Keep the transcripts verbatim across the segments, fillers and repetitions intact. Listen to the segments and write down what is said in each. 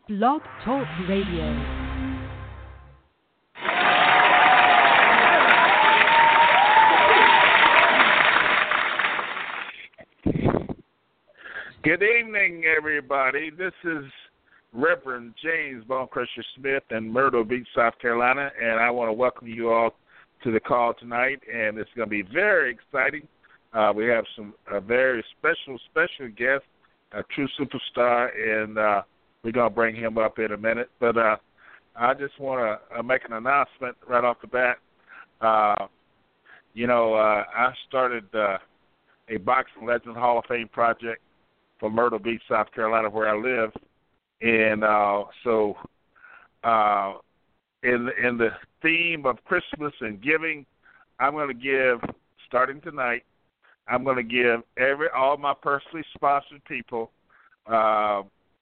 Blog Talk Radio. Good evening, everybody. This is Reverend James Bonecrusher Smith in Myrtle Beach, South Carolina, and I want to welcome you all to the call tonight, and it's going to be very exciting. Uh, we have some a very special, special guest, a true superstar, and uh, we're going to bring him up in a minute. But uh, I just want to uh, make an announcement right off the bat. Uh, you know, uh, I started uh, a Boxing Legends Hall of Fame project for Myrtle Beach, South Carolina, where I live. And uh, so uh, in, in the theme of Christmas and giving, I'm going to give, starting tonight, I'm going to give every all my personally sponsored people uh,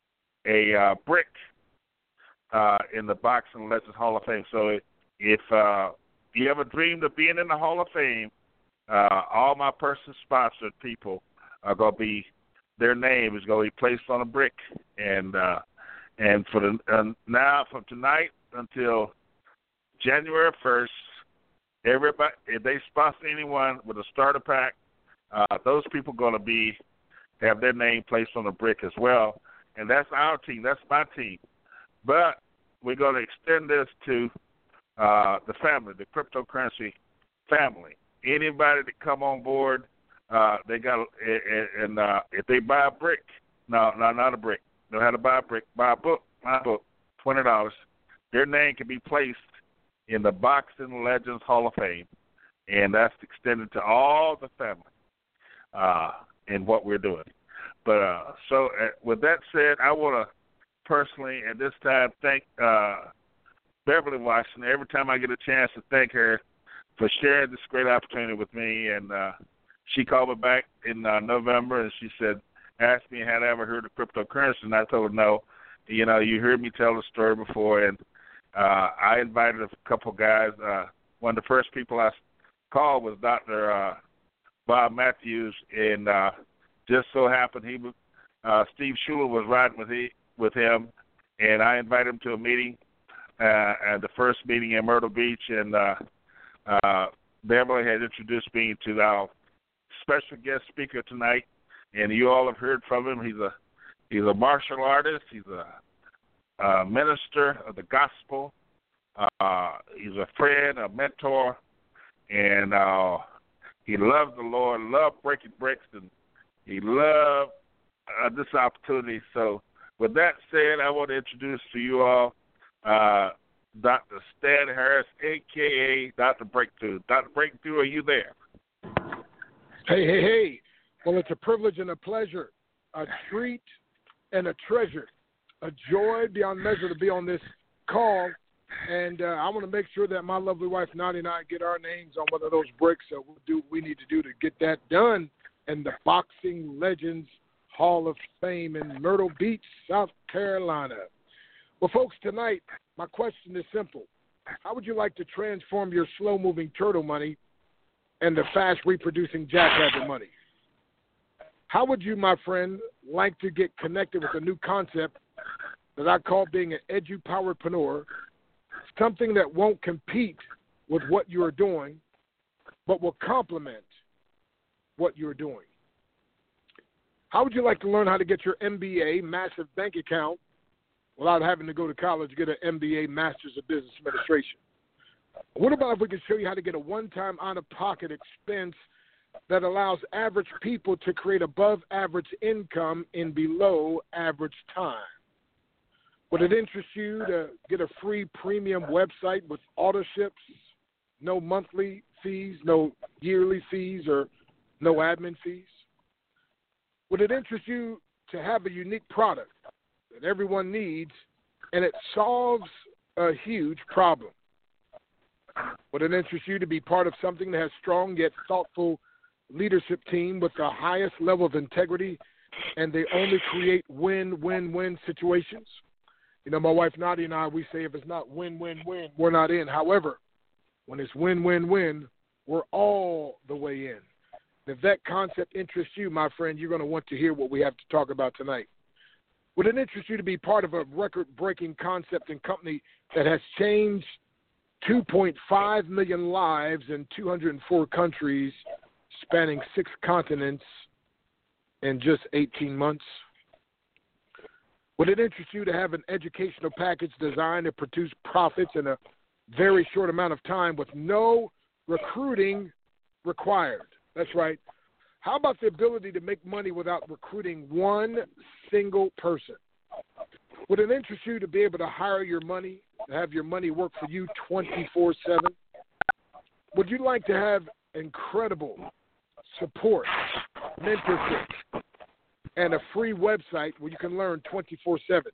a uh, brick uh, in the Boxing Legends Hall of Fame. So if uh, you ever dreamed of being in the Hall of Fame, uh, all my personally sponsored people are going to be, their name is going to be placed on a brick, and uh, and for the uh, now from tonight until January first, everybody, if they sponsor anyone with a starter pack, uh, those people are going to be have their name placed on a brick as well, and that's our team, that's my team. But we're going to extend this to uh, the family, the cryptocurrency family. Anybody that come on board. Uh, they got and uh, if they buy a brick, no, no, not a brick. Know how to buy a brick? Buy a book, buy a book, twenty dollars. Their name can be placed in the Boxing Legends Hall of Fame, and that's extended to all the family uh, in what we're doing. But uh, so uh, with that said, I want to personally at this time thank uh, Beverly Washington. Every time I get a chance to thank her for sharing this great opportunity with me, and uh, she called me back in uh, November, and she said, asked me had I ever heard of cryptocurrency, and I told her no. You know, you heard me tell the story before, and uh, I invited a couple guys. Uh, one of the first people I called was Doctor Uh, Bob Matthews, and uh, just so happened he was, uh, Steve Schuler was riding with, he, with him, and I invited him to a meeting, uh, at the first meeting in Myrtle Beach, and uh, uh, Beverly had introduced me to our special guest speaker tonight, and you all have heard from him. He's a he's a martial artist. He's a, a minister of the gospel. Uh, he's a friend, a mentor, and uh, he loves the Lord, loved breaking bricks, and he loved uh, this opportunity. So with that said, I want to introduce to you all uh, Doctor Stan Harris, a k a. Doctor Breakthrough. Doctor Breakthrough, are you there? Hey, hey, hey. Well, it's a privilege and a pleasure, a treat and a treasure, a joy beyond measure to be on this call. And uh, I want to make sure that my lovely wife, Nadia, and I get our names on one of those bricks. So we'll do what we need to do to get that done in the Boxing Legends Hall of Fame in Myrtle Beach, South Carolina. Well, folks, tonight, my question is simple. How would you like to transform your slow-moving turtle money and the fast-reproducing jackrabbit money? How would you, my friend, like to get connected with a new concept that I call being an edu-poweredpreneur, something that won't compete with what you're doing, but will complement what you're doing? How would you like to learn how to get your M B A, massive bank account, without having to go to college to get an M B A, Master's of Business Administration? What about if we could show you how to get a one-time out-of-pocket expense that allows average people to create above-average income in below-average time? Would it interest you to get a free premium website with auto ships, no monthly fees, no yearly fees, or no admin fees? Would it interest you to have a unique product that everyone needs and it solves a huge problem? Would it interest you to be part of something that has strong yet thoughtful leadership team with the highest level of integrity, and they only create win-win-win situations? You know, my wife Nadia and I, we say if it's not win-win-win, we're not in. However, when it's win-win-win, we're all the way in. If that concept interests you, my friend, you're going to want to hear what we have to talk about tonight. Would it interest you to be part of a record-breaking concept and company that has changed two point five million lives in two hundred four countries, spanning six continents in just eighteen months? Would it interest you to have an educational package designed to produce profits in a very short amount of time with no recruiting required? That's right. How about the ability to make money without recruiting one single person? Would it interest you to be able to hire your money, to have your money work for you twenty-four seven? Would you like to have incredible support, mentorship, and a free website where you can learn twenty-four seven?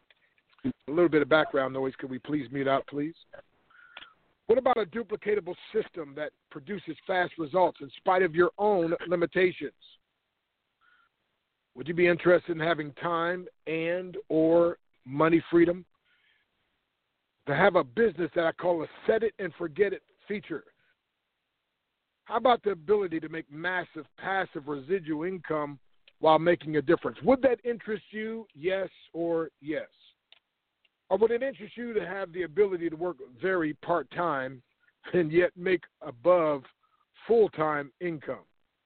A little bit of background noise. Could we please mute out, please? What about a duplicatable system that produces fast results in spite of your own limitations? Would you be interested in having time and or money freedom? To have a business that I call a set it and forget it feature. How about the ability to make massive passive residual income while making a difference? Would that interest you, yes or yes? Or would it interest you to have the ability to work very part-time and yet make above full-time income?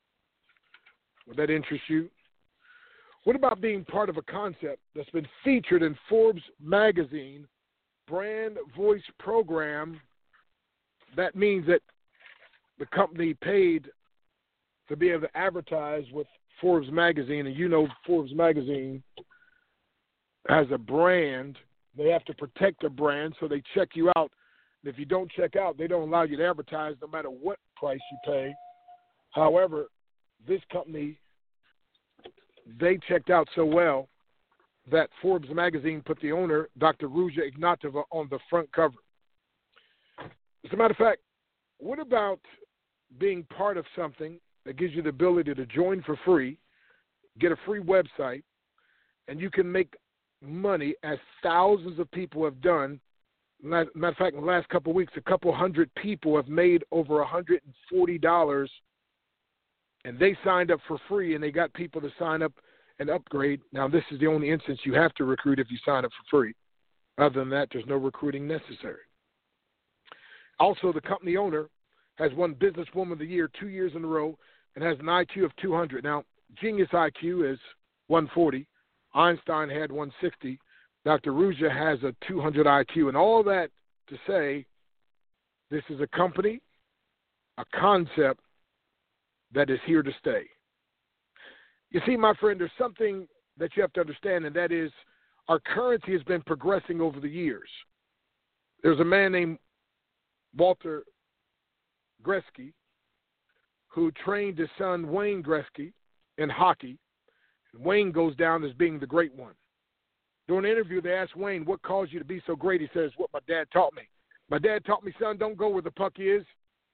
Would that interest you? What about being part of a concept that's been featured in Forbes magazine brand voice program? That means that the company paid to be able to advertise with Forbes magazine, and you know Forbes magazine has a brand. They have to protect their brand, so they check you out. And if you don't check out, they don't allow you to advertise no matter what price you pay. However, this company, they checked out so well that Forbes magazine put the owner, Doctor Ruja Ignatova, on the front cover. As a matter of fact, what about being part of something that gives you the ability to join for free, get a free website, and you can make money as thousands of people have done? Matter of fact, in the last couple of weeks, a couple hundred people have made over one hundred forty dollars, and they signed up for free, and they got people to sign up and upgrade. Now, this is the only instance you have to recruit if you sign up for free. Other than that, there's no recruiting necessary. Also, the company owner has won Businesswoman of the Year two years in a row and has an I Q of two hundred. Now, Genius I Q is one forty. Einstein had one sixty. Doctor Ruja has a two hundred I Q. And all that to say, this is a company, a concept that is here to stay. You see, my friend, there's something that you have to understand, and that is our currency has been progressing over the years. There's a man named Walter Gretzky who trained his son Wayne Gretzky in hockey. Wayne goes down as being the great one. During an interview, they asked Wayne, what caused you to be so great? He says, what my dad taught me. My dad taught me, son, don't go where the puck is.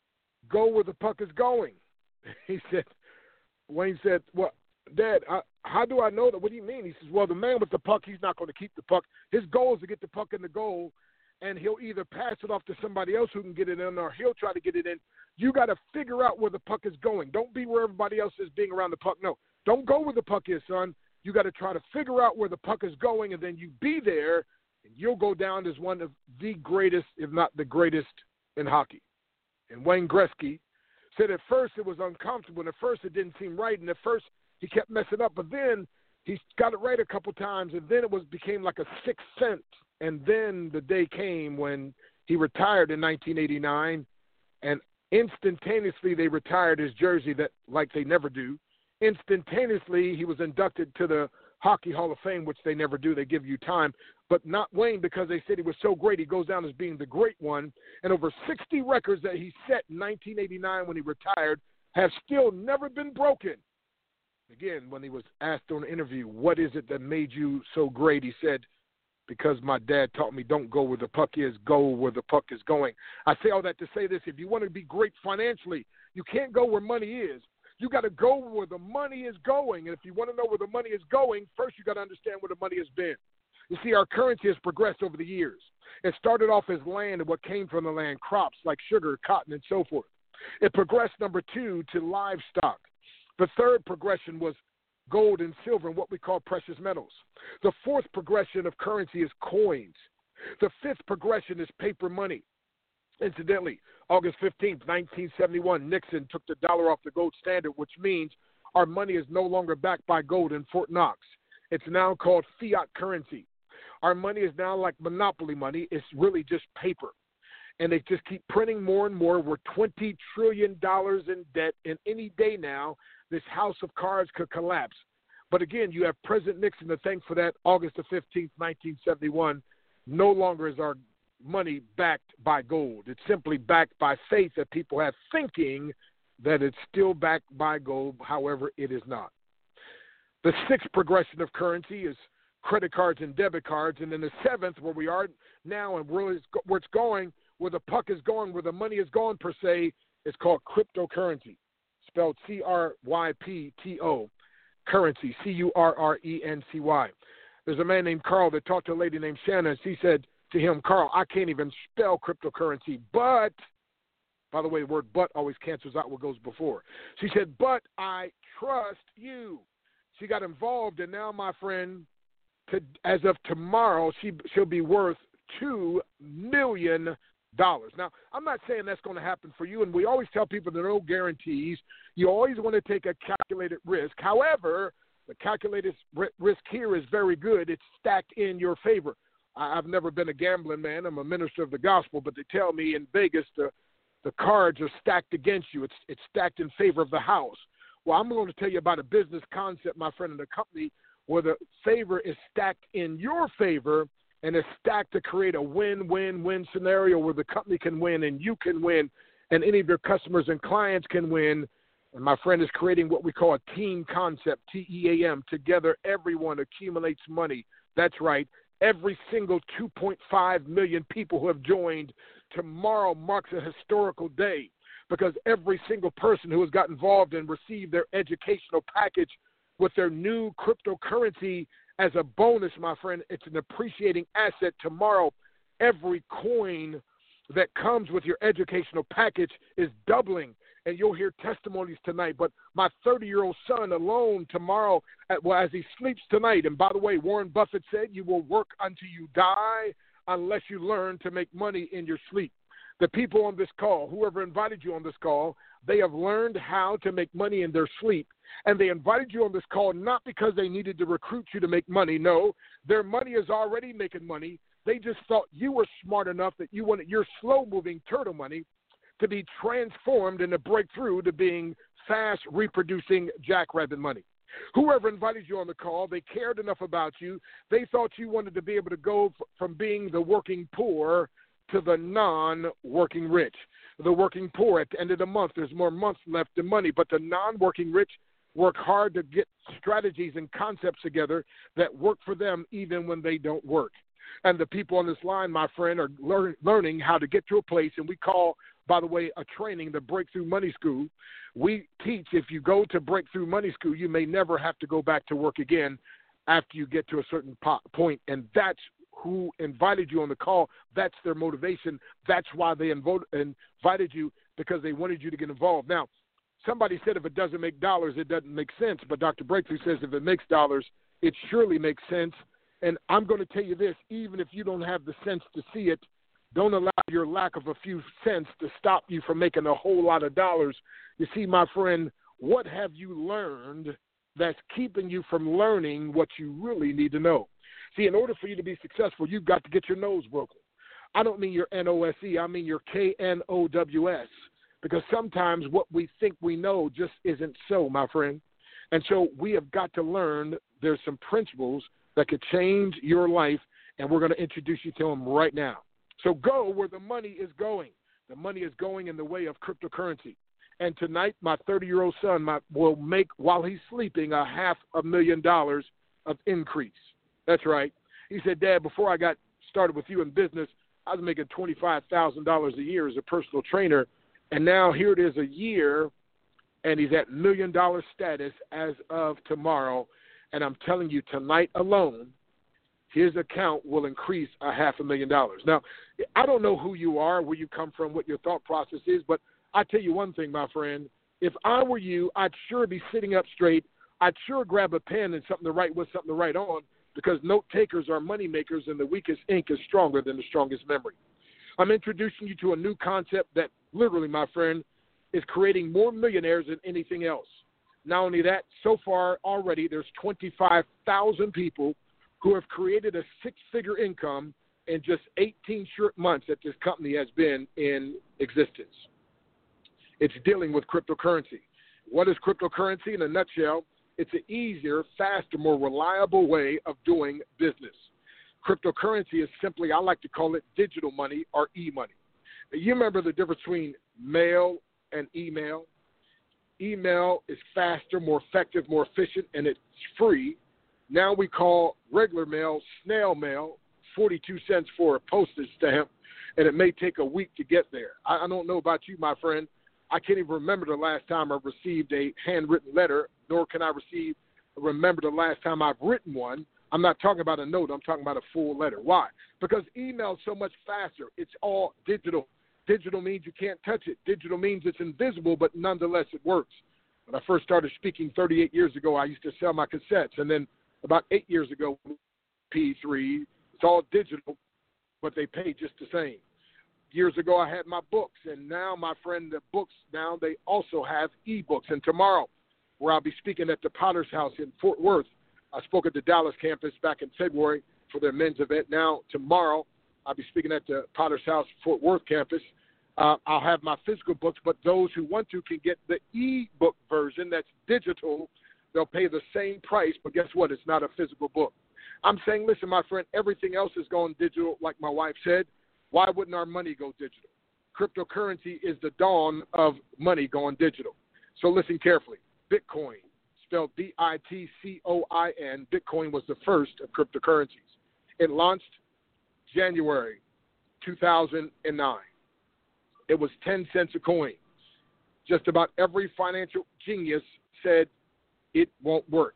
Go where the puck is going. He said, Wayne said, well, Dad, I, how do I know that? What do you mean? He says, well, the man with the puck, he's not going to keep the puck. His goal is to get the puck in the goal, and he'll either pass it off to somebody else who can get it in, or he'll try to get it in. You got to figure out where the puck is going. Don't be where everybody else is being around the puck. No. Don't go where the puck is, son. You got to try to figure out where the puck is going, and then you be there, and you'll go down as one of the greatest, if not the greatest, in hockey. And Wayne Gretzky said at first it was uncomfortable, and at first it didn't seem right, and at first he kept messing up, but then he got it right a couple times, and then it was became like a sixth sense. And then the day came when he retired in nineteen eighty-nine, and instantaneously they retired his jersey that like they never do. Instantaneously, he was inducted to the Hockey Hall of Fame, which they never do. They give you time. But not Wayne, because they said he was so great, he goes down as being the great one. And over sixty records that he set in nineteen eighty-nine when he retired have still never been broken. Again, when he was asked on an interview, what is it that made you so great? He said, because my dad taught me don't go where the puck is, go where the puck is going. I say all that to say this. If you want to be great financially, you can't go where money is. You got to go where the money is going. And if you want to know where the money is going, first you got to understand where the money has been. You see, our currency has progressed over the years. It started off as land and what came from the land, crops like sugar, cotton, and so forth. It progressed, number two, to livestock. The third progression was gold and silver, and what we call precious metals. The fourth progression of currency is coins. The fifth progression is paper money. Incidentally, August fifteenth, nineteen seventy-one, Nixon took the dollar off the gold standard, which means our money is no longer backed by gold in Fort Knox. It's now called fiat currency. Our money is now like monopoly money. It's really just paper. And they just keep printing more and more. We're twenty trillion dollars in debt, and any day now, this house of cards could collapse. But again, you have President Nixon to thank for that. August the fifteenth, nineteen seventy-one, no longer is our money backed by gold. It's simply backed by faith that people have, thinking that it's still backed by gold. However, it is not. The sixth progression of currency is credit cards and debit cards. And then the seventh, where we are now and where it's going, where the puck is going, where the money is going per se, is called cryptocurrency, spelled C R Y P T O, currency, C U R R E N C Y. There's a man named Carl that talked to a lady named Shannon. She said to him, Carl, I can't even spell cryptocurrency, but, by the way, the word but always cancels out what goes before. She said, but I trust you. She got involved, and now, my friend, to, as of tomorrow, she, she'll be worth two million dollars. Now, I'm not saying that's going to happen for you, and we always tell people there are no guarantees. You always want to take a calculated risk. However, the calculated risk here is very good. It's stacked in your favor. I've never been a gambling man. I'm a minister of the gospel, but they tell me in Vegas the, the cards are stacked against you. It's, it's stacked in favor of the house. Well, I'm going to tell you about a business concept, my friend, in the company where the favor is stacked in your favor, and it's stacked to create a win-win-win scenario where the company can win and you can win and any of your customers and clients can win. And my friend is creating what we call a team concept, T E A M. Together, everyone accumulates money. That's right. Every single two point five million people who have joined, tomorrow marks a historical day because every single person who has got involved and received their educational package with their new cryptocurrency as a bonus, my friend, it's an appreciating asset. Tomorrow, every coin that comes with your educational package is doubling, and you'll hear testimonies tonight. But my thirty-year-old son alone tomorrow, at, well, as he sleeps tonight, and by the way, Warren Buffett said you will work until you die unless you learn to make money in your sleep. The people on this call, whoever invited you on this call, they have learned how to make money in their sleep. And they invited you on this call not because they needed to recruit you to make money. No, their money is already making money. They just thought you were smart enough that you wanted your slow-moving turtle money to be transformed and to break through to being fast reproducing jackrabbit money. Whoever invited you on the call, they cared enough about you. They thought you wanted to be able to go f- from being the working poor to the non-working rich. The working poor, at the end of the month, there's more months left than money, but the non-working rich work hard to get strategies and concepts together that work for them even when they don't work. And the people on this line, my friend, are learn, learning how to get to a place, and we call, by the way, a training the Breakthrough Money School. We teach if you go to Breakthrough Money School, you may never have to go back to work again after you get to a certain po- point, and that's who invited you on the call. That's their motivation. That's why they invo- invited you, because they wanted you to get involved. Now, somebody said if it doesn't make dollars, it doesn't make sense. But Doctor Breakthrough says if it makes dollars, it surely makes sense. And I'm going to tell you this, even if you don't have the sense to see it, don't allow your lack of a few cents to stop you from making a whole lot of dollars. You see, my friend, what have you learned that's keeping you from learning what you really need to know? See, in order for you to be successful, you've got to get your nose broken. I don't mean your N O S E, I mean your K N O W S, because sometimes what we think we know just isn't so, my friend. And so we have got to learn there's some principles that could change your life, and we're going to introduce you to them right now. So go where the money is going. The money is going in the way of cryptocurrency. And tonight, my thirty-year-old son my, will make, while he's sleeping, a half a million dollars of increase. That's right. He said, Dad, before I got started with you in business, I was making twenty-five thousand dollars a year as a personal trainer, and now here it is a year, and he's at million-dollar status as of tomorrow. And I'm telling you, tonight alone, his account will increase a half a million dollars. Now, I don't know who you are, where you come from, what your thought process is, but I tell you one thing, my friend. If I were you, I'd sure be sitting up straight, I'd sure grab a pen and something to write with, something to write on, because note takers are money makers, and the weakest ink is stronger than the strongest memory. I'm introducing you to a new concept that literally, my friend, is creating more millionaires than anything else. Not only that, so far already there's twenty-five thousand people who have created a six-figure income in just eighteen short months that this company has been in existence. It's dealing with cryptocurrency. What is cryptocurrency? In a nutshell, it's an easier, faster, more reliable way of doing business. Cryptocurrency is simply, I like to call it digital money or e-money. You remember the difference between mail and email? Email is faster, more effective, more efficient, and it's free. Now we call regular mail snail mail, forty-two cents for a postage stamp, and it may take a week to get there. I, I don't know about you, my friend. I can't even remember the last time I received a handwritten letter, nor can I receive remember the last time I've written one. I'm not talking about a note. I'm talking about a full letter. Why? Because email is so much faster. It's all digital. Digital means you can't touch it. Digital means it's invisible, but nonetheless it works. When I first started speaking thirty-eight years ago, I used to sell my cassettes. And then about eight years ago, P three, it's all digital, but they pay just the same. Years ago, I had my books. And now, my friend, the books, now they also have e-books. And tomorrow, where I'll be speaking at the Potter's House in Fort Worth, I spoke at the Dallas campus back in February for their men's event. Now, tomorrow, I'll be speaking at the Potter's House Fort Worth campus. Uh, I'll have my physical books, but those who want to can get the e-book version that's digital. They'll pay the same price, but guess what? It's not a physical book. I'm saying, listen, my friend, everything else is going digital, like my wife said. Why wouldn't our money go digital? Cryptocurrency is the dawn of money going digital. So listen carefully. Bitcoin, spelled B I T C O I N, Bitcoin was the first of cryptocurrencies. It launched January two thousand nine. It was ten cents a coin. Just about every financial genius said it won't work.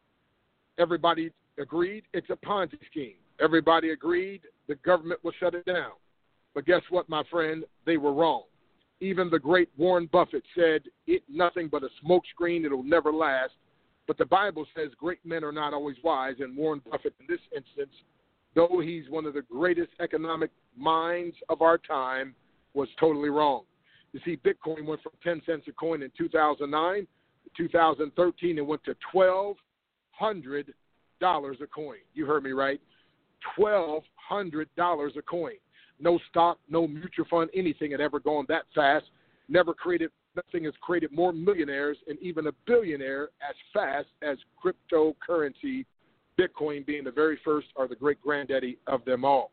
Everybody agreed it's a Ponzi scheme. Everybody agreed the government will shut it down. But guess what, my friend? They were wrong. Even the great Warren Buffett said it's nothing but a smokescreen. It'll never last. But the Bible says great men are not always wise, and Warren Buffett in this instance, though he's one of the greatest economic minds of our time, was totally wrong. You see, Bitcoin went from ten cents a coin in two thousand nine to two thousand thirteen. It went to twelve hundred dollars a coin. You heard me right. twelve hundred dollars a coin. No stock, no mutual fund, anything had ever gone that fast. Never created, nothing has created more millionaires and even a billionaire as fast as cryptocurrency, Bitcoin being the very first or the great granddaddy of them all.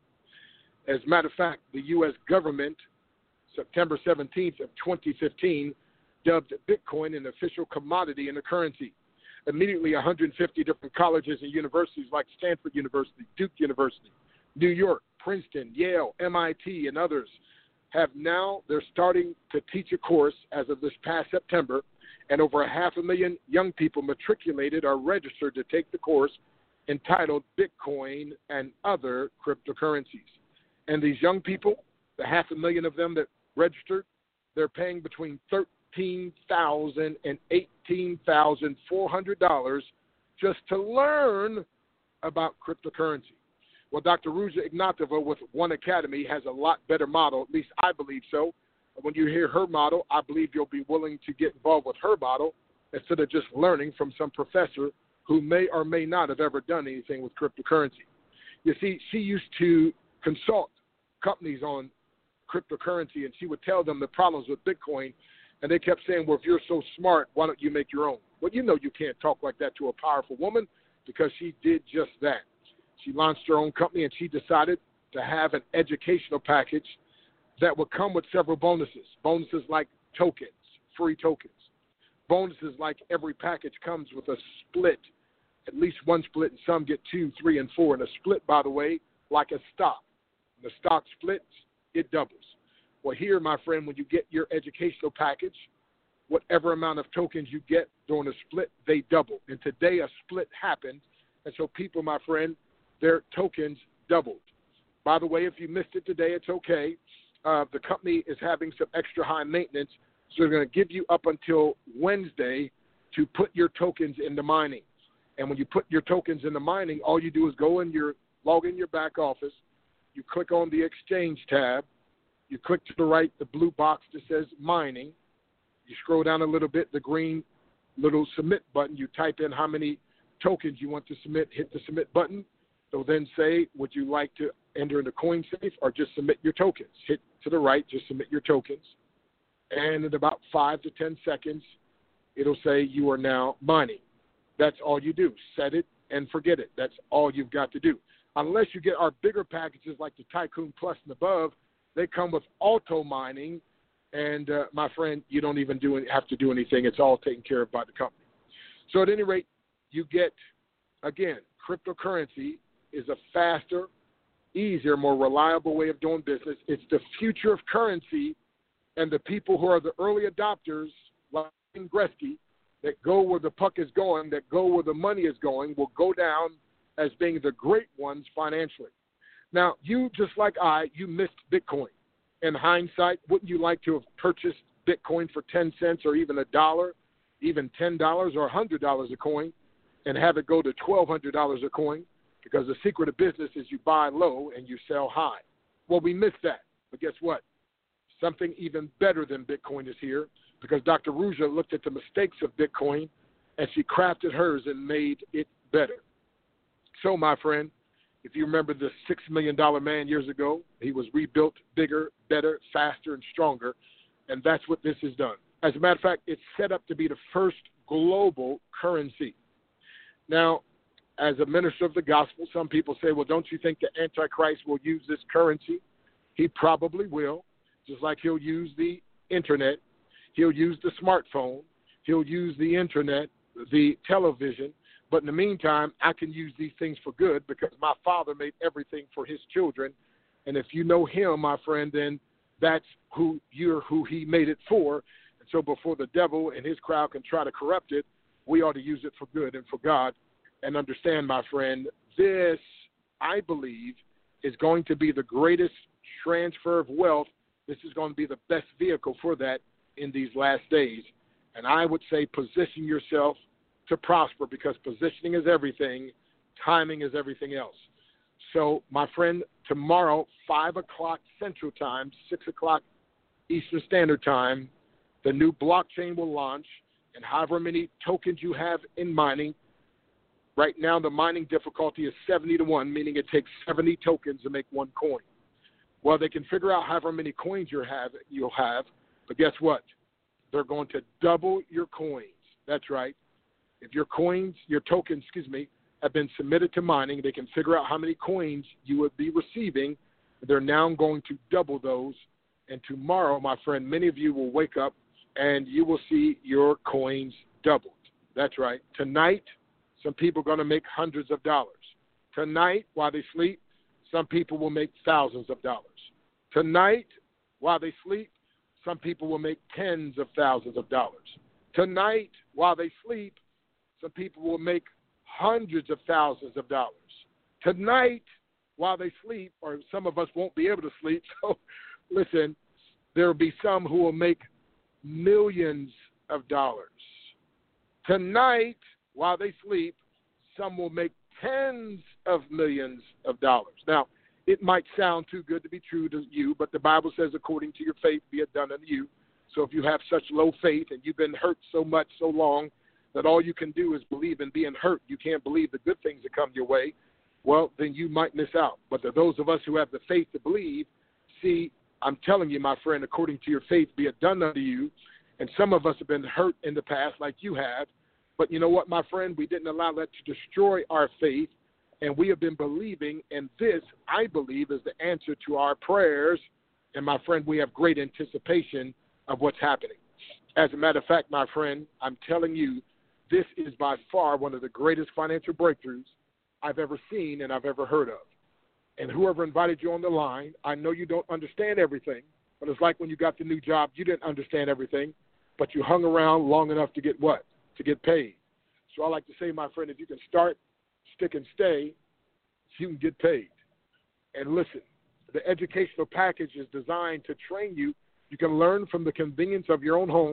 As a matter of fact, the U S government, September seventeenth of twenty fifteen, dubbed Bitcoin an official commodity in the currency. Immediately, one hundred fifty different colleges and universities like Stanford University, Duke University, New York, Princeton, Yale, M I T, and others have now, they're starting to teach a course as of this past September, and over a half a million young people matriculated or registered to take the course entitled Bitcoin and Other Cryptocurrencies. And these young people, the half a million of them that registered, they're paying between thirteen thousand dollars and eighteen thousand four hundred dollars just to learn about cryptocurrency. Well, Doctor Ruja Ignatova with One Academy has a lot better model, at least I believe so. When you hear her model, I believe you'll be willing to get involved with her model instead of just learning from some professor who may or may not have ever done anything with cryptocurrency. You see, she used to consult companies on cryptocurrency, and she would tell them the problems with Bitcoin, and they kept saying, well, if you're so smart, why don't you make your own? Well, you know you can't talk like that to a powerful woman because she did just that. She launched her own company, and she decided to have an educational package that would come with several bonuses. Bonuses like tokens, free tokens. Bonuses like every package comes with a split, at least one split, and some get two, three, and four. And a split, by the way, like a stock. When the stock splits, it doubles. Well, here, my friend, when you get your educational package, whatever amount of tokens you get during a split, they double. And today a split happened, and so people, my friend, their tokens doubled. By the way, if you missed it today, it's okay. Uh, the company is having some extra high maintenance, so they're going to give you up until Wednesday to put your tokens into mining. And when you put your tokens into mining, all you do is go in your, log in your back office, you click on the exchange tab, you click to the right, the blue box that says mining, you scroll down a little bit, the green little submit button, you type in how many tokens you want to submit, hit the submit button. They'll then say, would you like to enter in the coin safe or just submit your tokens? Hit to the right, just submit your tokens. And in about five to ten seconds, it'll say you are now mining. That's all you do. Set it and forget it. That's all you've got to do. Unless you get our bigger packages like the Tycoon Plus and above, they come with auto mining. And, uh, my friend, you don't even do have to do anything. It's all taken care of by the company. So at any rate, you get, again, cryptocurrency is a faster, easier, more reliable way of doing business. It's the future of currency, and the people who are the early adopters, like Gretzky, that go where the puck is going, that go where the money is going, will go down as being the great ones financially. Now, you, just like I, you missed Bitcoin. In hindsight, wouldn't you like to have purchased Bitcoin for ten cents or even a dollar, even ten dollars or one hundred dollars a coin, and have it go to twelve hundred dollars a coin? Because the secret of business is you buy low and you sell high. Well, we missed that. But guess what? Something even better than Bitcoin is here, because Doctor Ruja looked at the mistakes of Bitcoin and she crafted hers and made it better. So, my friend, if you remember the six million dollars man years ago, he was rebuilt bigger, better, faster, and stronger, and that's what this has done. As a matter of fact, it's set up to be the first global currency. Now, as a minister of the gospel, some people say, well, don't you think the Antichrist will use this currency? He probably will, just like he'll use the internet. He'll use the smartphone. He'll use the internet, the television. But in the meantime, I can use these things for good because my Father made everything for his children. And if you know him, my friend, then that's who you're who he made it for. And so before the devil and his crowd can try to corrupt it, we ought to use it for good and for God. And understand, my friend, this, I believe, is going to be the greatest transfer of wealth. This is going to be the best vehicle for that in these last days. And I would say position yourself to prosper, because positioning is everything. Timing is everything else. So, my friend, tomorrow, five o'clock Central Time, six o'clock Eastern Standard Time, the new blockchain will launch, and however many tokens you have in mining, right now the mining difficulty is seventy to one, meaning it takes seventy tokens to make one coin. Well, they can figure out however many coins you have, you'll have, but guess what? They're going to double your coins. That's right. If your coins, your tokens, excuse me, have been submitted to mining, they can figure out how many coins you would be receiving. They're now going to double those. And tomorrow, my friend, many of you will wake up and you will see your coins doubled. That's right. Tonight, some people are going to make hundreds of dollars. Tonight, while they sleep, some people will make thousands of dollars. Tonight, while they sleep, some people will make tens of thousands of dollars. Tonight, while they sleep, some people will make hundreds of thousands of dollars. Tonight, while they sleep, or some of us won't be able to sleep, so listen, there will be some who will make millions of dollars. Tonight, while they sleep, some will make tens of millions of dollars. Now, it might sound too good to be true to you, but the Bible says, according to your faith, be it done unto you. So if you have such low faith and you've been hurt so much, so long, that all you can do is believe in being hurt, you can't believe the good things that come your way, well, then you might miss out. But to those of us who have the faith to believe, see, I'm telling you, my friend, according to your faith, be it done unto you. And some of us have been hurt in the past like you have. But you know what, my friend? We didn't allow that to destroy our faith. And we have been believing, and this, I believe, is the answer to our prayers. And, my friend, we have great anticipation of what's happening. As a matter of fact, my friend, I'm telling you, this is by far one of the greatest financial breakthroughs I've ever seen and I've ever heard of. And whoever invited you on the line, I know you don't understand everything, but it's like when you got the new job, you didn't understand everything, but you hung around long enough to get what? To get paid. So I like to say, my friend, if you can start, stick, and stay, you can get paid. And listen, the educational package is designed to train you. You can learn from the convenience of your own home.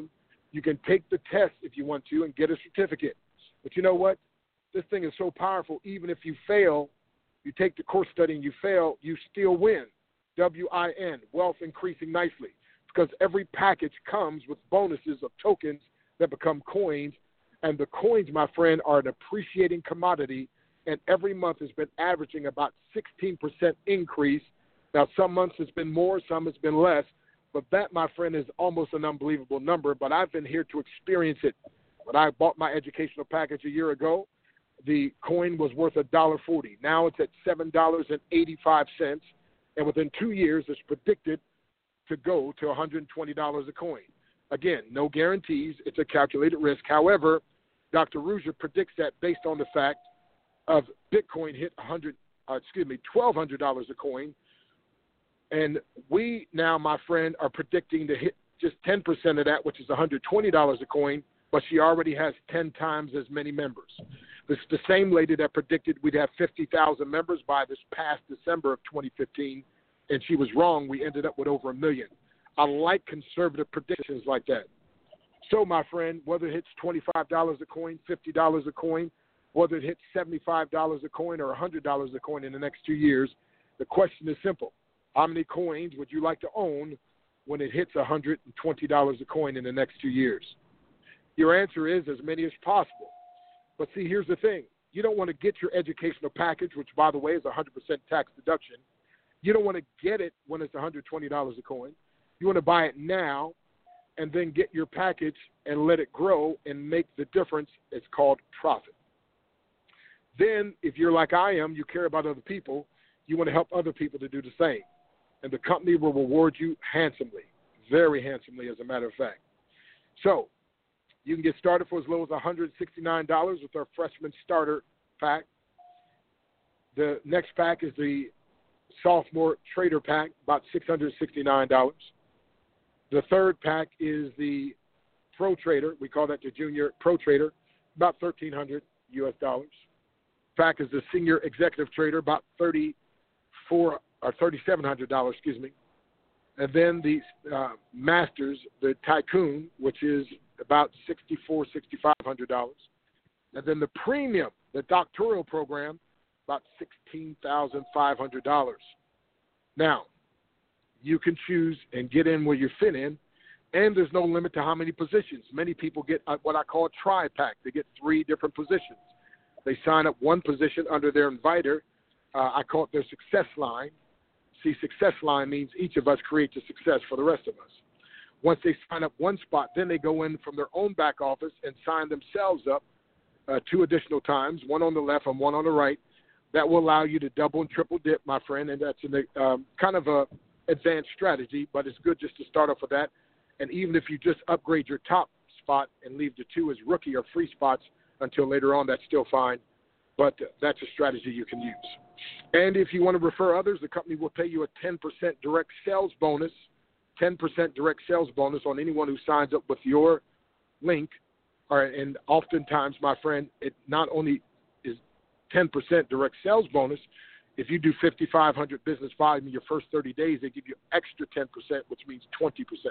You can take the test if you want to and get a certificate. But you know what? This thing is so powerful, even if you fail, you take the course study and you fail, you still win. W I N, wealth increasing nicely. Because every package comes with bonuses of tokens that become coins. And the coins, my friend, are an appreciating commodity. And every month has been averaging about sixteen percent increase. Now, some months it's been more, some it's been less. But that, my friend, is almost an unbelievable number. But I've been here to experience it. When I bought my educational package a year ago, the coin was worth one dollar forty. Now it's at seven dollars and eighty-five cents. And within two years, it's predicted to go to one hundred twenty dollars a coin. Again, no guarantees. It's a calculated risk. However, Doctor Ruger predicts that based on the fact of Bitcoin hit one hundred, uh, excuse me, twelve hundred dollars a coin. And we now, my friend, are predicting to hit just ten percent of that, which is one hundred twenty dollars a coin, but she already has ten times as many members. This is the same lady that predicted we'd have fifty thousand members by this past December of twenty fifteen, and she was wrong. We ended up with over a million. I like conservative predictions like that. So, my friend, whether it hits twenty-five dollars a coin, fifty dollars a coin, whether it hits seventy-five dollars a coin or one hundred dollars a coin in the next two years, the question is simple. How many coins would you like to own when it hits one hundred twenty dollars a coin in the next two years? Your answer is as many as possible. But see, here's the thing. You don't want to get your educational package, which, by the way, is one hundred percent tax deduction. You don't want to get it when it's one hundred twenty dollars a coin. You want to buy it now and then get your package and let it grow and make the difference. It's called profit. Then, if you're like I am, you care about other people, you want to help other people to do the same. And the company will reward you handsomely, very handsomely, as a matter of fact. So, you can get started for as low as one hundred sixty-nine dollars with our freshman starter pack. The next pack is the sophomore trader pack, about six hundred sixty-nine dollars. The third pack is the pro trader. We call that the junior pro trader, about thirteen hundred U S dollars. Pack is the senior executive trader, about thirty-four or thirty-seven hundred dollars, excuse me. And then the uh, masters, the tycoon, which is about sixty-four, sixty-five hundred dollars. And then the premium, the doctoral program, about sixteen thousand five hundred dollars. Now, you can choose and get in where you fit in, and there's no limit to how many positions. Many people get what I call a tri-pack. They get three different positions. They sign up one position under their inviter. Uh, I call it their success line. See, success line means each of us creates a success for the rest of us. Once they sign up one spot, then they go in from their own back office and sign themselves up uh, two additional times, one on the left and one on the right. That will allow you to double and triple dip, my friend, and that's an, um, kind of a advanced strategy, but it's good just to start off with that. And even if you just upgrade your top spot and leave the two as rookie or free spots until later on, that's still fine. But that's a strategy you can use. And if you want to refer others, the company will pay you a ten percent direct sales bonus, ten percent direct sales bonus on anyone who signs up with your link. Or, and oftentimes, my friend, it not only is ten percent direct sales bonus, if you do fifty-five hundred business volume in your first thirty days, they give you extra ten percent, which means twenty percent.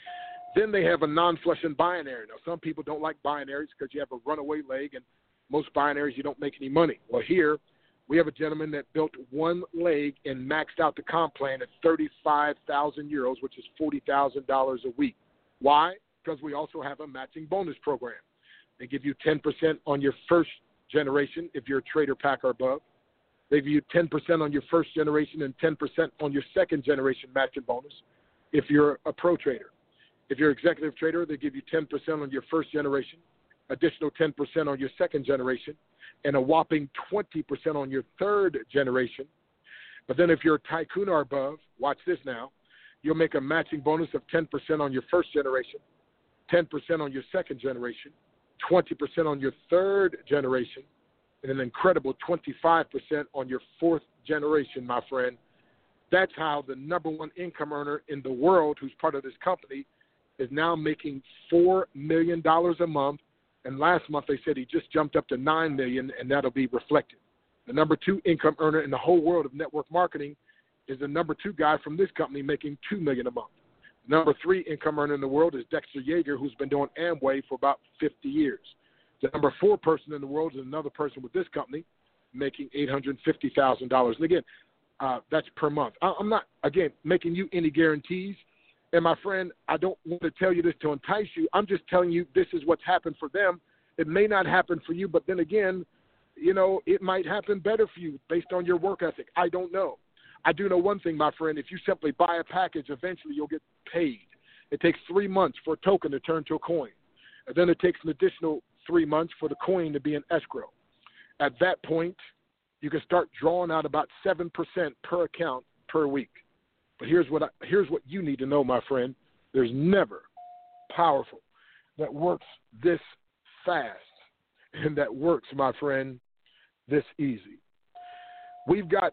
Then they have a non-flush and binary. Now, some people don't like binaries because you have a runaway leg, and most binaries you don't make any money. Well, here we have a gentleman that built one leg and maxed out the comp plan at thirty-five thousand euros, which is forty thousand dollars a week. Why? Because we also have a matching bonus program. They give you ten percent on your first generation if you're a trader pack or above. They give you ten percent on your first generation and ten percent on your second generation matching bonus if you're a pro trader. If you're an executive trader, they give you ten percent on your first generation, additional ten percent on your second generation, and a whopping twenty percent on your third generation. But then if you're a tycoon or above, watch this now, you'll make a matching bonus of ten percent on your first generation, ten percent on your second generation, twenty percent on your third generation, and an incredible twenty-five percent on your fourth generation, my friend. That's how the number one income earner in the world, who's part of this company, is now making four million dollars a month. And last month they said he just jumped up to nine million dollars, and that'll be reflected. The number two income earner in the whole world of network marketing is the number two guy from this company making two million dollars a month. Number three income earner in the world is Dexter Yeager, who's been doing Amway for about fifty years. The number four person in the world is another person with this company making eight hundred fifty thousand dollars. And again, uh, that's per month. I, I'm not, again, making you any guarantees. And my friend, I don't want to tell you this to entice you. I'm just telling you this is what's happened for them. It may not happen for you, but then again, you know, it might happen better for you based on your work ethic. I don't know. I do know one thing, my friend. If you simply buy a package, eventually you'll get paid. It takes three months for a token to turn to a coin. And then it takes an additional three months for the coin to be in escrow. At that point, you can start drawing out about seven percent per account per week. But here's what I, here's what you need to know, my friend. There's never powerful that works this fast and that works, my friend, this easy. We've got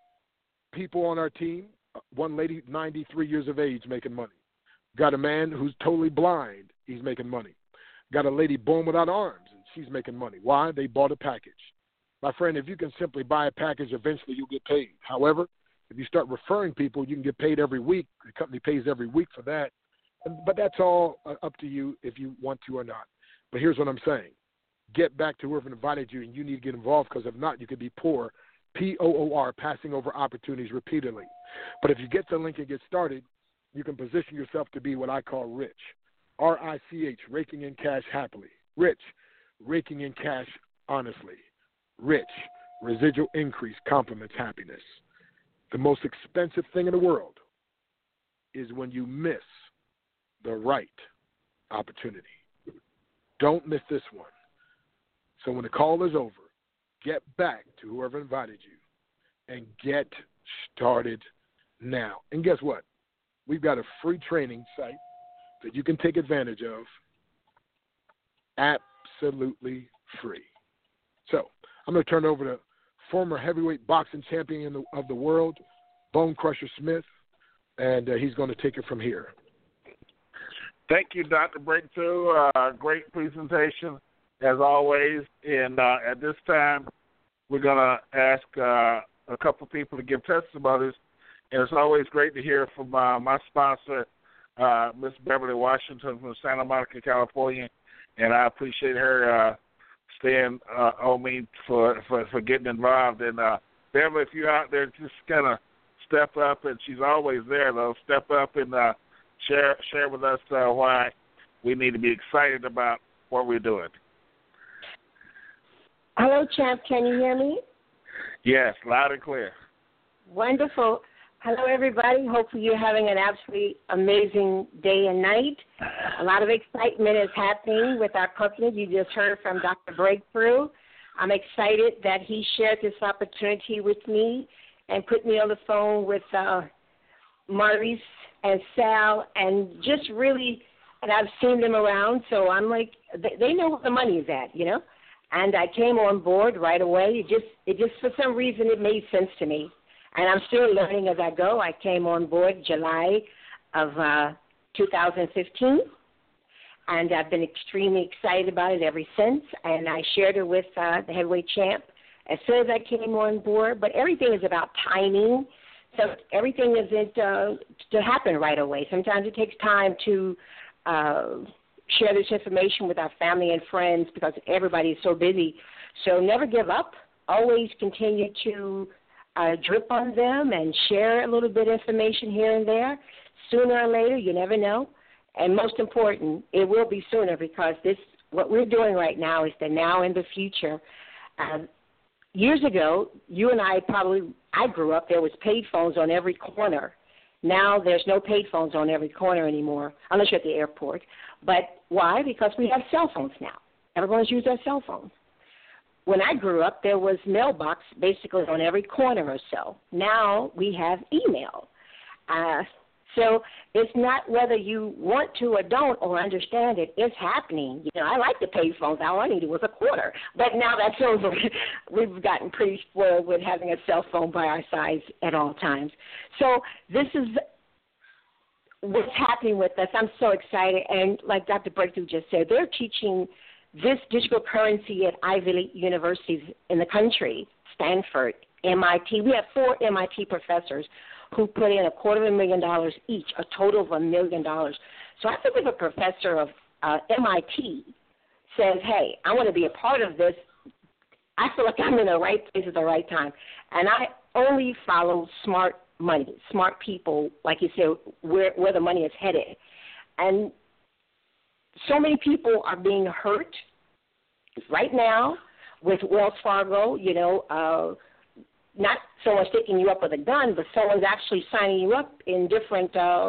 people on our team, one lady, ninety-three years of age, making money. Got a man who's totally blind. He's making money. Got a lady born without arms, and she's making money. Why? They bought a package. My friend, if you can simply buy a package, eventually you'll get paid. However, if you start referring people, you can get paid every week. The company pays every week for that. But that's all up to you if you want to or not. But here's what I'm saying. Get back to whoever invited you, and you need to get involved, because if not, you could be poor, P O O R, passing over opportunities repeatedly. But if you get the link and get started, you can position yourself to be what I call rich. R I C H, raking in cash happily. Rich, raking in cash honestly. Rich, residual increase complements happiness. The most expensive thing in the world is when you miss the right opportunity. Don't miss this one. So when the call is over, get back to whoever invited you and get started now. And guess what? We've got a free training site that you can take advantage of absolutely free. So I'm going to turn it over to former heavyweight boxing champion in the, of the world, Bone Crusher Smith, and uh, he's going to take it from here. Thank you, Doctor Breakthrough. Uh, great presentation, as always. And uh, at this time, we're going to ask uh, a couple people to give testimonies. And it's always great to hear from uh, my sponsor, uh, Miss Beverly Washington from Santa Monica, California. And I appreciate her uh, staying uh, on me for, for, for getting involved. And uh, Beverly, if you're out there, just kind of step up. And she's always there, though. Step up and uh, share share with us uh, why we need to be excited about what we're doing. Hello, Champ. Can you hear me? Yes, loud and clear. Wonderful. Hello, everybody. Hopefully you're having an absolutely amazing day and night. A lot of excitement is happening with our company. You just heard from Doctor Breakthrough. I'm excited that he shared this opportunity with me and put me on the phone with uh, Maurice and Sal, and just really, and I've seen them around, so I'm like, they, they know where the money is at, you know? And I came on board right away. It just, it just, for some reason, it made sense to me. And I'm still learning as I go. I came on board July of uh, two thousand fifteen, and I've been extremely excited about it ever since. And I shared it with uh, the heavyweight champ as soon as I came on board. But everything is about timing, so everything isn't uh, to happen right away. Sometimes it takes time to uh, share this information with our family and friends because everybody is so busy. So never give up. Always continue to Uh, drip on them and share a little bit of information here and there. Sooner or later, you never know. And most important, it will be sooner, because this, what we're doing right now is the now and the future. Uh, years ago, you and I probably, I grew up, there was paid phones on every corner. Now there's no paid phones on every corner anymore, unless you're at the airport. But why? Because we have cell phones now. Everyone's used their cell phone. When I grew up, there was mailbox basically on every corner or so. Now we have email. Uh, so it's not whether you want to or don't or understand it. It's happening. You know, I like the pay phones. All I needed was a quarter. But now that's over. We've gotten pretty spoiled with having a cell phone by our sides at all times. So this is what's happening with us. I'm so excited. And like Doctor Breakthrough just said, they're teaching this digital currency at Ivy League universities in the country, Stanford, M I T. We have four M I T professors who put in a quarter of a million dollars each, a total of a million dollars. So I think if a professor of uh, M I T says, hey, I want to be a part of this, I feel like I'm in the right place at the right time. And I only follow smart money, smart people, like you said, where, where the money is headed. And so many people are being hurt right now with Wells Fargo, you know, uh, not someone sticking you up with a gun, but someone's actually signing you up in different uh,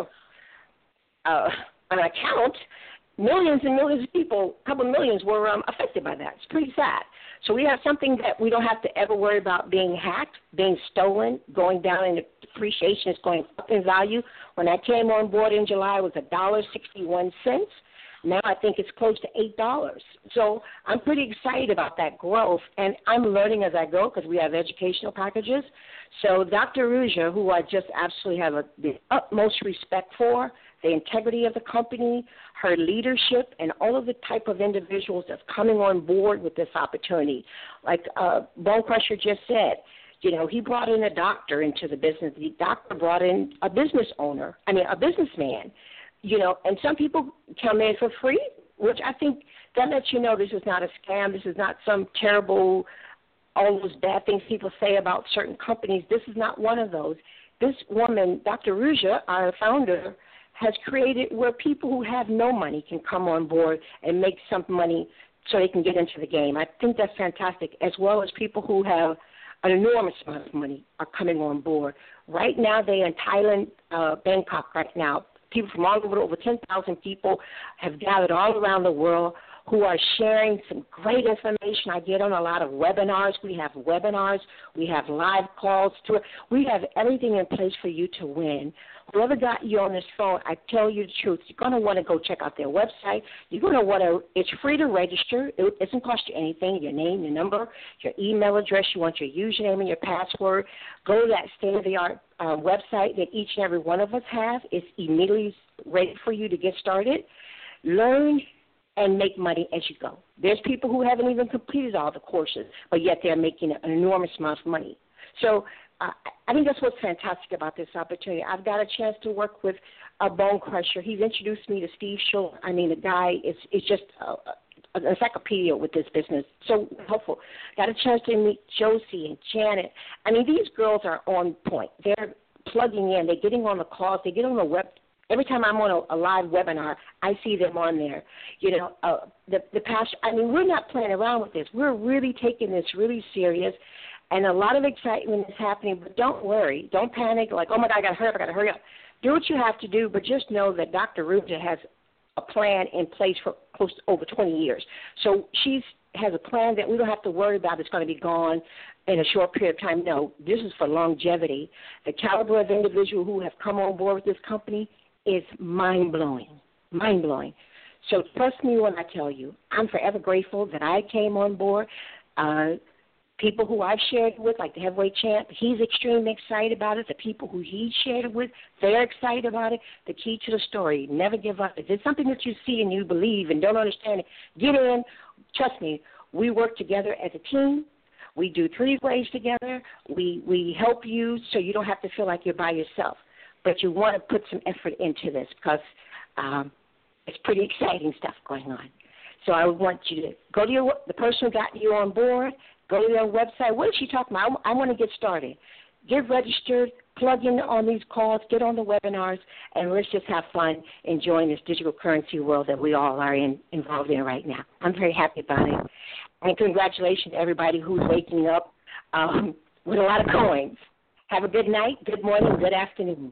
uh, an account. Millions and millions of people, a couple of millions, were um, affected by that. It's pretty sad. So we have something that we don't have to ever worry about being hacked, being stolen, going down in depreciation. It's going up in value. When I came on board in July, it was one dollar and sixty-one cents. Now I think it's close to eight dollars. So I'm pretty excited about that growth, and I'm learning as I go because we have educational packages. So Doctor Ruja, who I just absolutely have a, the utmost respect for, the integrity of the company, her leadership, and all of the type of individuals that's coming on board with this opportunity. Like uh, Bone Crusher just said, you know, he brought in a doctor into the business. The doctor brought in a business owner, I mean, a businessman. You know, and some people come in for free, which I think that lets you know this is not a scam. This is not some terrible, all those bad things people say about certain companies. This is not one of those. This woman, Doctor Ruja, our founder, has created where people who have no money can come on board and make some money so they can get into the game. I think that's fantastic, as well as people who have an enormous amount of money are coming on board. Right now, they're in Thailand, uh, Bangkok right now. People from all over, over ten thousand people have gathered all around the world who are sharing some great information. I get on a lot of webinars. We have webinars. We have live calls. To We have everything in place for you to win. Whoever got you on this phone, I tell you the truth, you're going to want to go check out their website. You're going to want to, it's free to register. It doesn't cost you anything, your name, your number, your email address. You want your username and your password. Go to that state-of-the-art uh, website that each and every one of us have. It's immediately ready for you to get started. Learn and make money as you go. There's people who haven't even completed all the courses, but yet they're making an enormous amount of money. So uh, I think that's what's fantastic about this opportunity. I've got a chance to work with a Bone Crusher. He's introduced me to Steve Schultz. I mean, the guy is, is just a, an encyclopedia with this business. So helpful. Got a chance to meet Josie and Janet. I mean, these girls are on point. They're plugging in. They're getting on the calls. They get on the web. Every time I'm on a, a live webinar, I see them on there. You know, uh, the the past. I mean, we're not playing around with this. We're really taking this really serious, and a lot of excitement is happening. But don't worry, don't panic. Like, oh my God, I got to hurry up! I got to hurry up. Do what you have to do, but just know that Doctor Ruja has a plan in place for close to over twenty years. So she's has a plan that we don't have to worry about. It's going to be gone in a short period of time. No, this is for longevity. The caliber of individual who have come on board with this company is mind-blowing, mind-blowing. So trust me when I tell you, I'm forever grateful that I came on board. Uh, people who I've shared with, like the heavyweight champ, he's extremely excited about it. The people who he shared it with, they're excited about it. The key to the story, never give up. If it's something that you see and you believe and don't understand it, get in. Trust me, we work together as a team. We do three ways together. We, we help you so you don't have to feel like you're by yourself. But you want to put some effort into this because um, it's pretty exciting stuff going on. So I want you to go to your, the person who got you on board, go to their website. What is she talking about? I, I want to get started. Get registered, plug in on these calls, get on the webinars, and let's just have fun enjoying this digital currency world that we all are in, involved in right now. I'm very happy about it. And congratulations to everybody who's waking up um, with a lot of coins. Have a good night, good morning, good afternoon.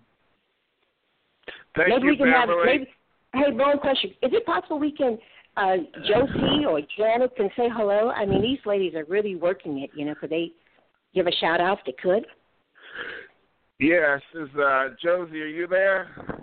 Thank maybe you, we can have Beverly. maybe. Hey, Bone Crusher, is it possible we can uh, Josie or Janet can say hello? I mean, these ladies are really working it. You know, could they give a shout out if they could? Yes, is uh, Josie? Are you there?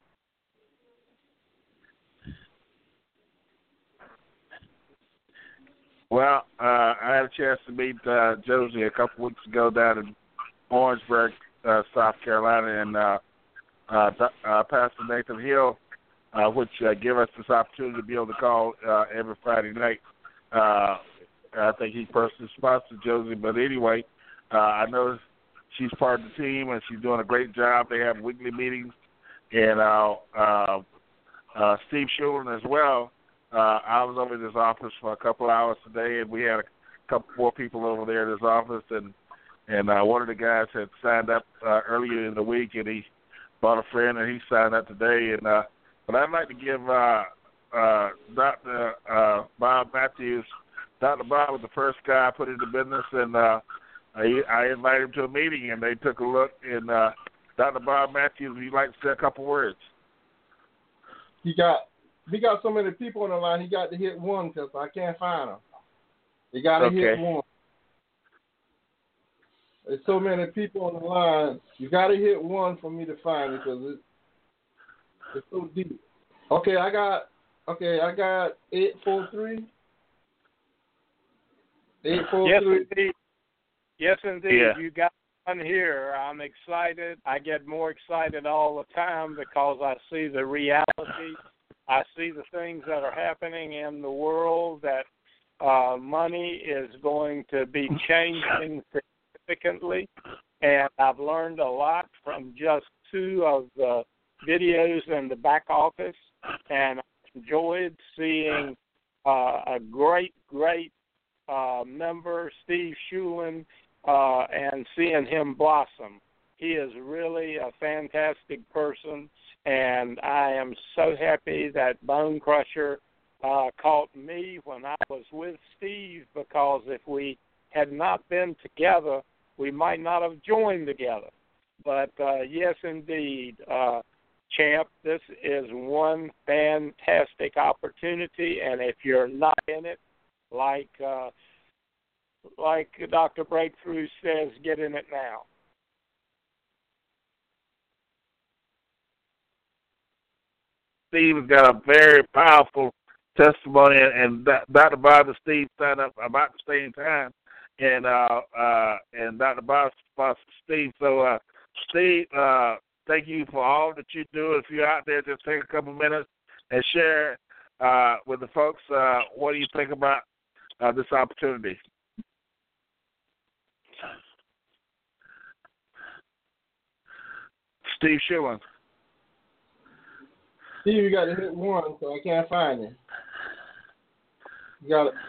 Well, uh, I had a chance to meet uh, Josie a couple weeks ago down in Orangeburg, uh, South Carolina, and uh, uh, uh, Pastor Nathan Hill, uh, which uh, give us this opportunity to be able to call uh, every Friday night. Uh, I think he personally sponsored Josie, but anyway, uh, I know she's part of the team, and she's doing a great job. They have weekly meetings, and uh, uh, uh, Steve Schulen as well. Uh, I was over in his office for a couple hours today, and we had a couple more people over there in his office, and and uh, one of the guys had signed up uh, earlier in the week, and he brought a friend, and he signed up today. And uh, but I'd like to give uh, uh, Doctor Uh, Bob Matthews. Doctor Bob was the first guy I put into business, and uh, I, I invited him to a meeting, and they took a look. And uh, Doctor Bob Matthews, would you like to say a couple words? He got we got so many people on the line. He got to hit one because I can't find him. He got to Okay. hit one. There's so many people on the line. You got to hit one for me to find it because it's, it's so deep. Okay, I got. Okay, I got eight four three. Eight four Yes, three. indeed. Yes, indeed. Yeah. You got one here. I'm excited. I get more excited all the time because I see the reality. I see the things that are happening in the world, that uh, money is going to be changing significantly. And I've learned a lot from just two of the videos in the back office. And I enjoyed seeing uh, a great, great uh, member, Steve Schulen, uh, and seeing him blossom. He is really a fantastic person, and I am so happy that Bone Crusher uh, caught me when I was with Steve, because if we had not been together, we might not have joined together. But, uh, yes, indeed, uh, Champ, this is one fantastic opportunity, and if you're not in it, like uh, like Doctor Breakthrough says, get in it now. Steve has got a very powerful testimony, and Doctor Bob and Steve signed up about the same time, and uh, uh, and Doctor Bob sponsored Steve. So, uh, Steve, uh, thank you for all that you do. If you're out there, just take a couple minutes and share uh, with the folks. Uh, what do you think about uh, this opportunity? Steve Schulen. Steve, you got to hit one, so I can't find it. You got to.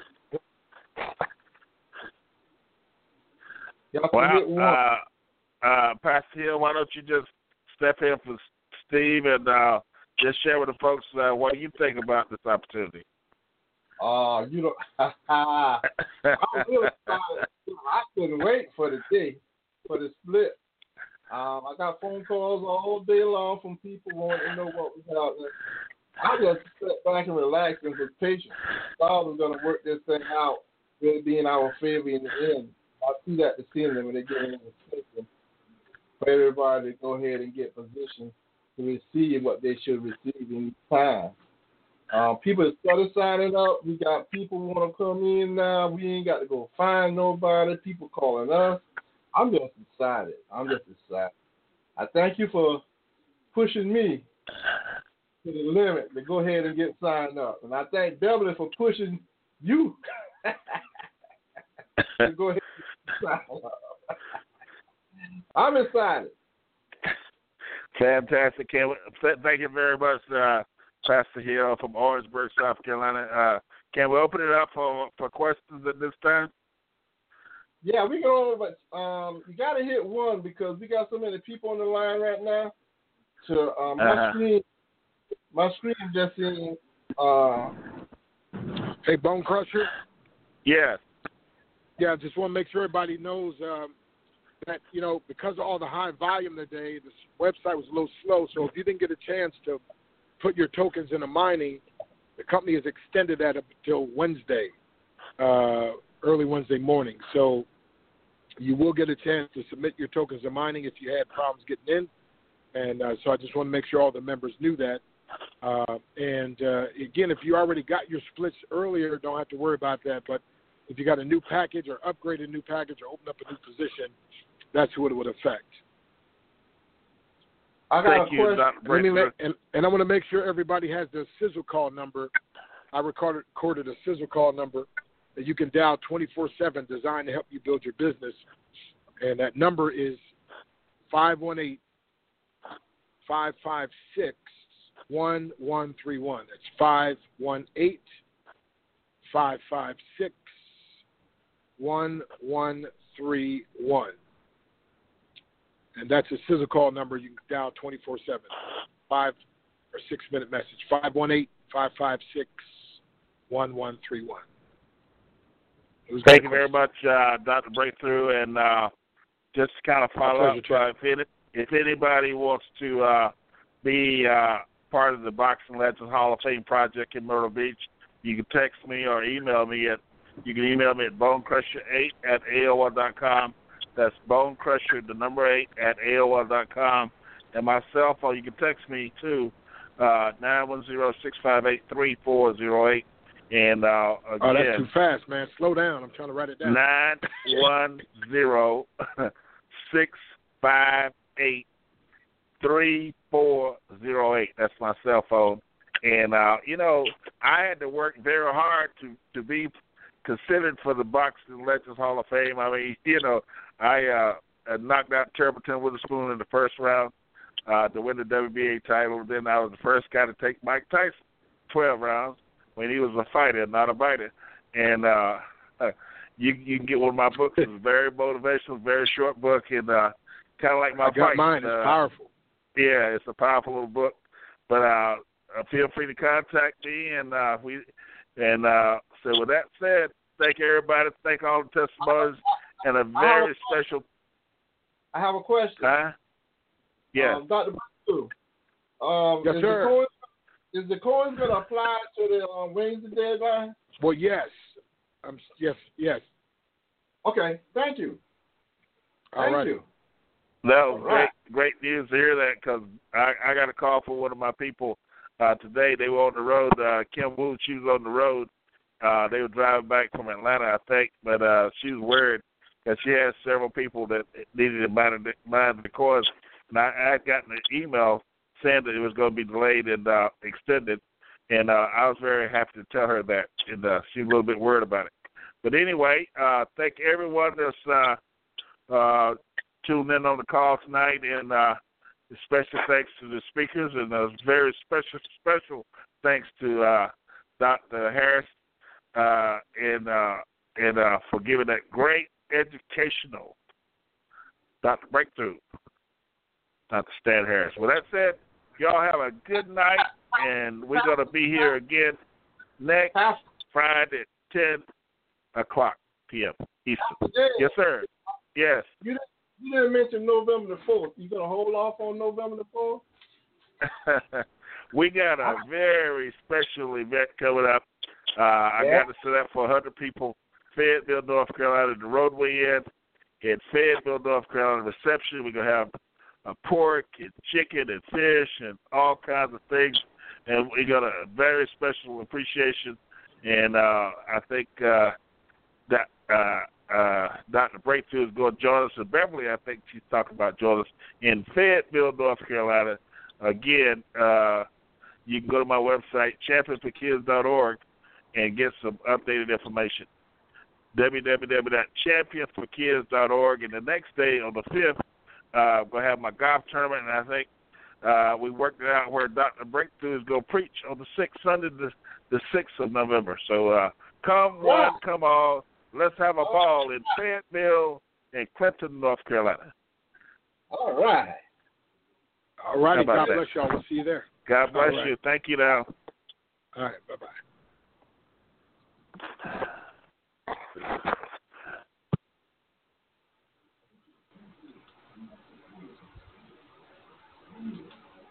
You got to Well, hit one. uh, uh, Pastor Hill, why don't you just step in for Steve and uh, just share with the folks uh, what do you think about this opportunity? Oh, uh, you know, I'm real excited. I couldn't wait for the day, for the split. Um, I got phone calls all day long from people wanting to know what was out there. I just sat back and relaxed and was patient. God was going to work this thing out, really be in our favor in the end. I see that to see them when they get in the system. For everybody to go ahead and get positioned to receive what they should receive in time. Uh, people started signing up. We got people who want to come in now. We ain't got to go find nobody. People calling us. I'm just excited. I'm just excited. I thank you for pushing me to the limit to go ahead and get signed up. And I thank Beverly for pushing you to go ahead and sign up. I'm excited. Fantastic. Thank you very much, uh, Pastor Hill from Orangeburg, South Carolina. Uh, can we open it up for, for questions at this time? Yeah, we go over, but um, you got to hit one because we got so many people on the line right now. So um, my uh-huh. screen, my screen just in. Uh, hey, Bone Crusher. Yes. Yeah, I just want to make sure everybody knows um, that, you know, because of all the high volume today, the website was a little slow. So if you didn't get a chance to put your tokens in a mining, the company has extended that up until Wednesday, uh, early Wednesday morning. So you will get a chance to submit your tokens in mining if you had problems getting in. And uh, so I just want to make sure all the members knew that. Uh, and, uh, again, if you already got your splits earlier, don't have to worry about that. But if you got a new package or upgraded new package or open up a new position, that's who it would affect. I got Thank a you, question. Doctor Let me Breakthrough. let, and, and I want to make sure everybody has the sizzle call number. I recorded, recorded a sizzle call number that you can dial twenty-four seven, designed to help you build your business. And that number is five one eight, five five six, one one three one. That's five one eight, five five six, one one three one. And that's a scissor call number. You can dial twenty-four seven, five or six minute message, five one eight, five five six, one one three one. Thank you very much, uh, Doctor Breakthrough. And uh, just to kind of follow up, uh, if, any, if anybody wants to uh, be uh, part of the Boxing Legends Hall of Fame project in Myrtle Beach, you can text me or email me at, you can email me at bonecrusher eight at A O L dot com. That's bonecrusher, the number eight, at A O L dot com. And my cell phone, you can text me too, uh, nine one zero, six five eight, three four zero eight. And uh, again, oh, that's too fast, man. Slow down. I'm trying to write it down. nine one zero, six five eight, three four zero eight. That's my cell phone. And, uh, you know, I had to work very hard to, to be considered for the Boxing Legends Hall of Fame. I mean, you know, I uh, knocked out Turpentine Witherspoon in the first round uh, to win the W B A title. Then I was the first guy to take Mike Tyson twelve rounds when he was a fighter, not a biter. And uh, you you can get one of my books. It's very motivational, very short book, and uh, kind of like my I got fight. mine. It's uh, powerful. Yeah, it's a powerful little book. But uh, feel free to contact me, and uh, we and uh, so with that said, thank everybody. Thank all the testimonies, and a very I special. I have a question. Huh? Yeah. Um, Doctor Breakthrough. Um, yes, is sir. The coins, is the coins going to apply to the um, Wednesday deadline? Well, yes. Um, yes, yes. Okay, thank you. All Thank right. you. That was All right. great, great news to hear that, because I, I got a call from one of my people uh, today. They were on the road. Uh, Kim Wu, she was on the road. Uh, they were driving back from Atlanta, I think, but uh, she was worried because she had several people that needed to mind the, mind the coins. And I, I had gotten an email saying that it was going to be delayed and uh, extended, and uh, I was very happy to tell her that, and uh, she was a little bit worried about it. But anyway, uh, thank everyone that's uh, uh, tuned in on the call tonight, and uh, special thanks to the speakers, and a very special, special thanks to uh, Doctor Harris uh, and uh, and uh, for giving that great educational Doctor Breakthrough, Doctor Stan Harris. With that said, y'all have a good night, and we're going to be here again next Friday at ten o'clock p.m. Eastern. Yes, sir. Yes. You didn't, you didn't mention November the fourth. You going to hold off on November the fourth? We got a very special event coming up. Uh, I yeah. got to set up for one hundred people. Fayetteville, North Carolina, the Roadway Inn. In Fayetteville, North Carolina, reception. We're going to have uh, pork and chicken and fish and all kinds of things. And we got a very special appreciation. And uh, I think uh, that uh, uh, Doctor Breakthrough is going to join us. And Beverly, I think she's talking about joining us in Fayetteville, North Carolina. Again, uh, you can go to my website, champion for kids dot org, and get some updated information. w w w dot champion for kids dot org. And the next day, on the fifth, uh, I'm going to have my golf tournament, and I think uh, we worked it out where Doctor Breakthrough is going to preach on the sixth, Sunday, the, the sixth of November. So uh, come one, come all. Let's have a ball in Fayetteville and Clinton, North Carolina. All right. All righty. God that? bless y'all. We'll see you there. God bless right. you. Thank you now. All right. Bye-bye.